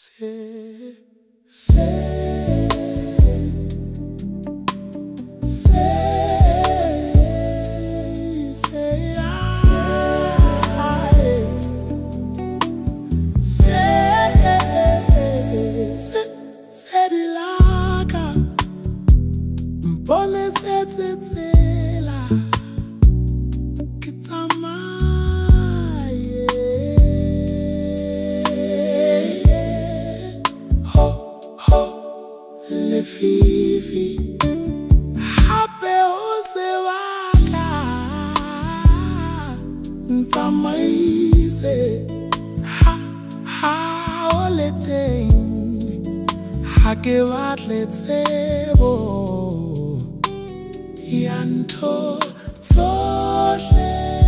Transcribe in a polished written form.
Say, say, say, say, say, dilaka, mpone se tsetela, kitamaye, ho, ho, le fifi, hape o se waka, ntamaise, ha, ha, o le teng. Ha ke batle tsebo ya ntho tsohle.